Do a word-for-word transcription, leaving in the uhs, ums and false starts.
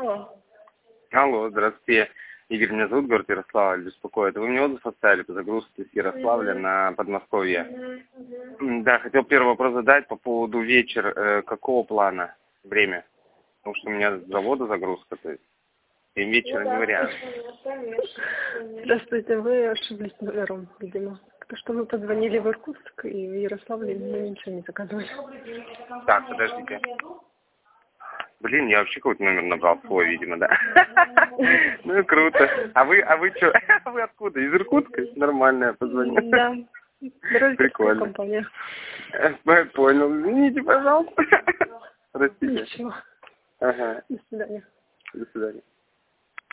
Алло. Алло, здравствуйте. Игорь, меня зовут, город Ярославль, беспокоит. Вы мне отзыв оставили по загрузке с Ярославля на Подмосковье. Угу. Да, хотел первый вопрос задать по поводу вечер. Э, какого плана? Время? Потому что у меня с завода загрузка, то есть. И вечера не вариант. Здравствуйте, вы ошиблись номером, видимо. Потому что мы позвонили в Иркутск, и в Ярославле мы ничего не заказывали. Так, подождите. Блин, я вообще какой-то номер набрал свой, видимо, да. Ну и круто. А вы, а вы что? Вы откуда? Из Иркутска? Нормально, я позвонил. Да. Прикольно. Компания. Я понял. Извините, пожалуйста. Простите. Ничего. Ага. До свидания. До свидания.